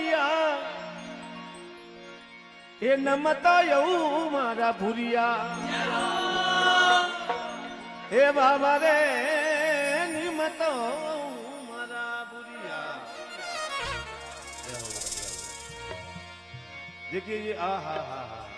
भुरिया ए नमता यऊ मारा भुरिया ए बाबा रे निमतो मारा भुरिया। देखिए ये आ हा हा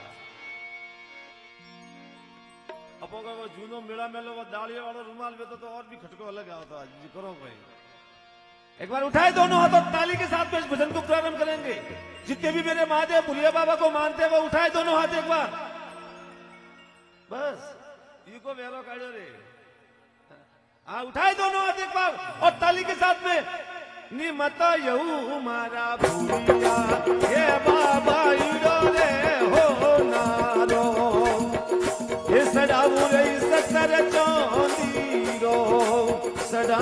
अपो का वो जूनो मेला मेलो वो दालिया वाला रुमाल में तो और भी खटको अलग आता है जी। करो भाई एक बार उठाए दोनों हाथों ताली के साथ में इस भजन को प्रारंभ करेंगे। जितने भी मेरे महादेव भुरिया बाबा को मानते हैं वो उठाए दोनों हाथ एक बार बस ये को वेरो काढ़ो रे। हाँ उठाए दोनों हाथ एक बार और ताली के साथ में निमता यऊ मारा भुरिया ये बाबा इरो रे हो नारो ये सडाऊ रे सकर चौंदीरो सडा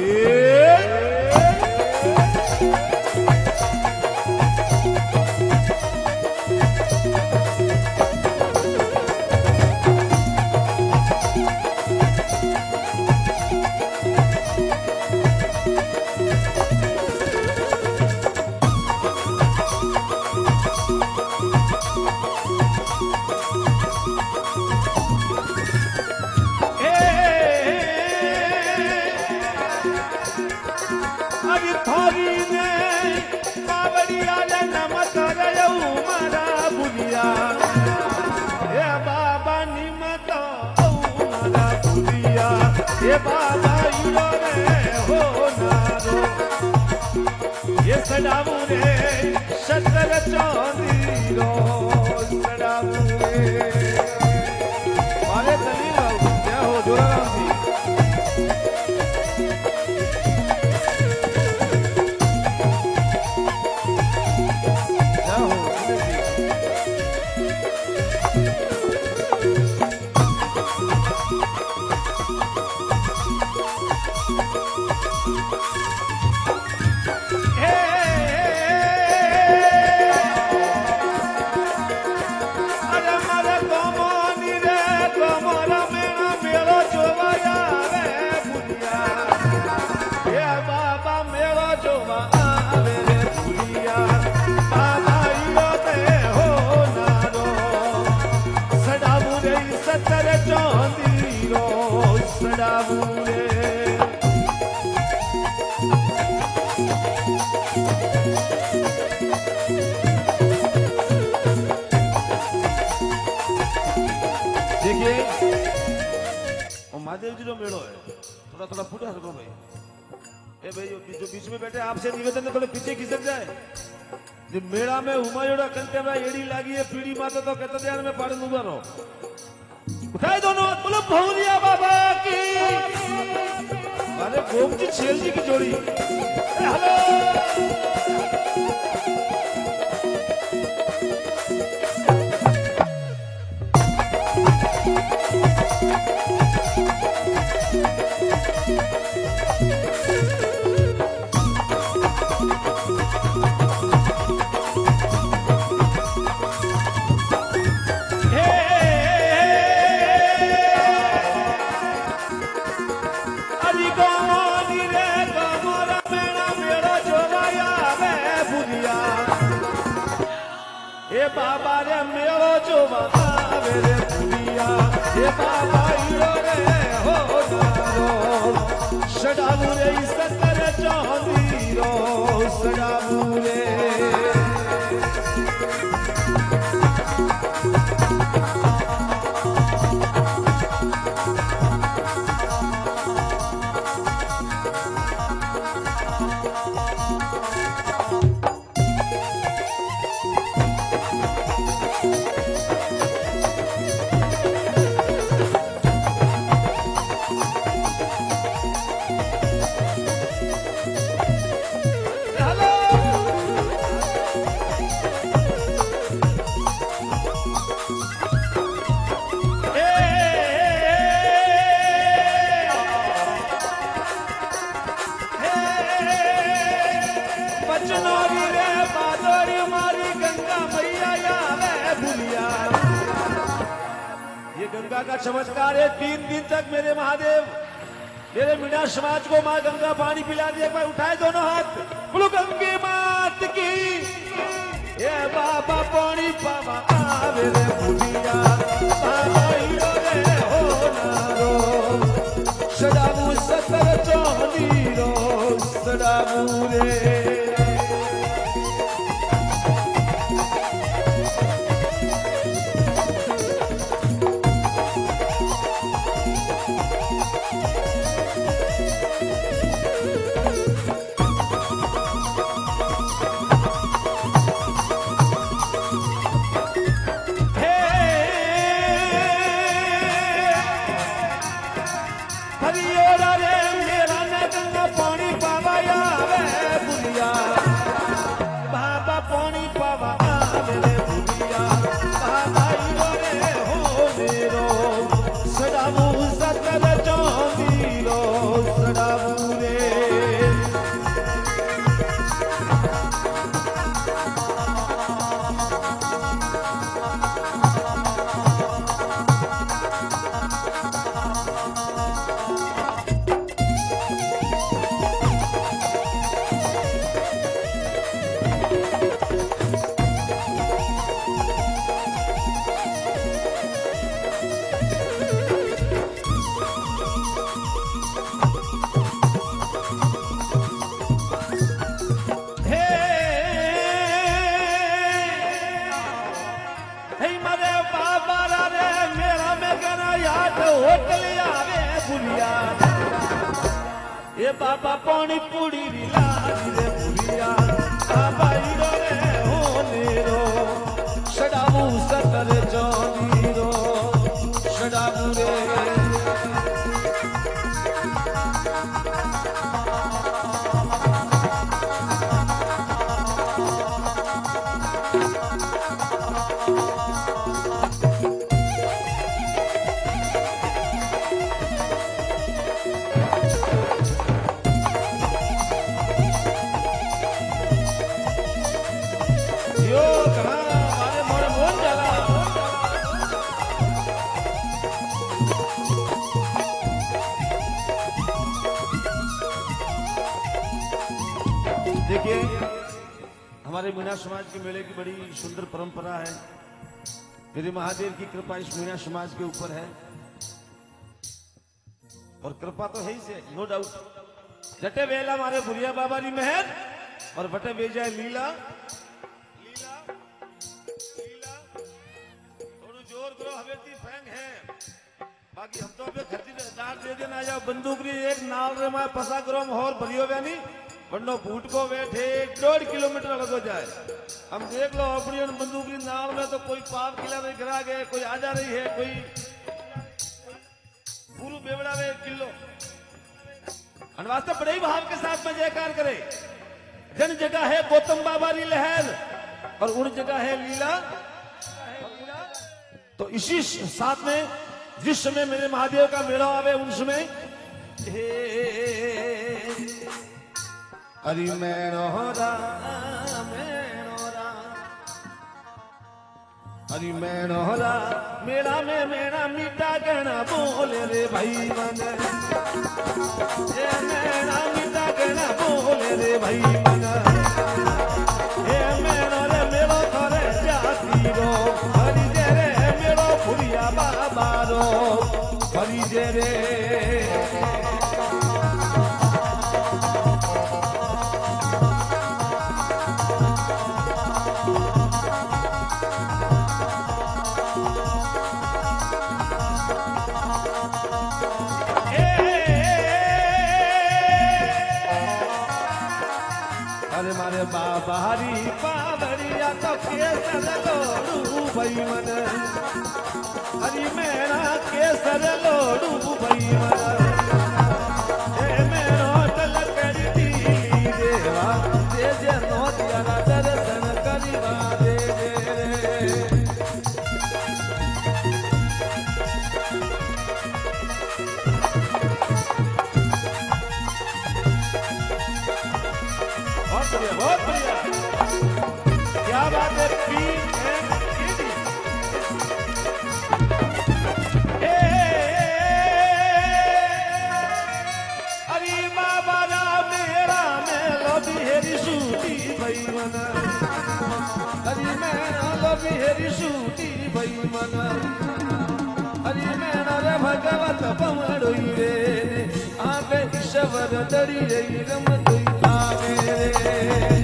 ये बाबा इरो रे हो नारो ये सडाऊ रे शतर चौंदीरो सडाऊ रे मारे तली लाओ क्या हो जोराराम जी। क्या हो महादेव जी जो मेड़ो है थोड़ा थोड़ा फूटा सको भाई। ए भाई जो बीच में बैठे आपसे निवेदन है थोड़े पीछे खिसक जाए। जो मेड़ा में हुमायूड़ा कंटे में एड़ी लागी है पीड़ी माता तो कहते ध्यान में पाड़े उबा रहो। उठाए दोनों हाथ बोलो भौरिया बाबा की। अरे गोम जी छेल जी की जोड़ी हेलो बाबा रे मेरो जोवा रे भुरिया ये बाबा इरो रे हो नारो सडाऊ रे सतर चौंदीरो सडाऊ रे। गंगा का चमत्कार है। 3 दिन तक मेरे महादेव मेरे मीणा समाज को माँ गंगा पानी पिला दिया। एक बार उठाए दोनों हाथ बोलो गंगे मात की। बाबा पानी पावा आवे रे बुढ़िया बाबा हीरो रे हो नारो सदाबू सतर चौधीरो सदाबू रे ये बाबा पानी पूरी लाज रे बुढ़िया बाबा हीरो रे हो नेरो सदाबू सतर चौधीरो सदाबू रे देखिए हमारे मीना समाज के मेले की बड़ी सुंदर परंपरा है। मेरे महादेव की कृपा इस मीना समाज के ऊपर है और कृपा तो है ही से नो डाउट। जटे वेला हमारे बुढ़िया बाबा की मेहर और बटे बेजाए लीला लीला लीला थोड़ा जोर करो हवेती फैंग है बाकी हम तो अबे खती दार दे देना जाओ बंदूक री एक नाल रे मैं पसा करो और भरियो व्यानी बन्नो फूट को बैठे 1.5 किलोमीटर लगो जाए। हम देख लो अपनी बंदूक की नाल में तो कोई पाप किला नहीं करा गए कोई आ जा रही है कोई गुरु बेवड़ा में 1 किलो वास्ते बड़े ही भाव के साथ में जयकार करे। जन जगह है गौतम बाबा की लहर और उन जगह है लीला। तो इसी साथ में जिस समय मेरे महादेव का मेला आवे उन समय हरि मैनोरा हरि मैनोरा मेरा में मेरा मीठा कहना बोले रे भाई मन ये मेरा मीठा कहना बोले रे भाई मन ये मेरा रे मेरो थोड़े जाती रो हरि जे रे मेरो भुरिया बाबा रो हरि जे रे बाबा हरी पावड़िया तो केसर लोडू भाई मन हरी मेरा केसर लोडू भाई मन मेरो तल कर दी देवा दे जे नो दिया दर्शन करिवा दे बहुत बढ़िया क्या बात है अरे बाबा मेरा में लोधी हेरी सूती भाई मन हरी मैना लोभी हेरी सूटी भाई मना हरी मैना रे भगवत पवड़ोई रे आवे ईश्वर दड़ी रे रमतोई आवे रे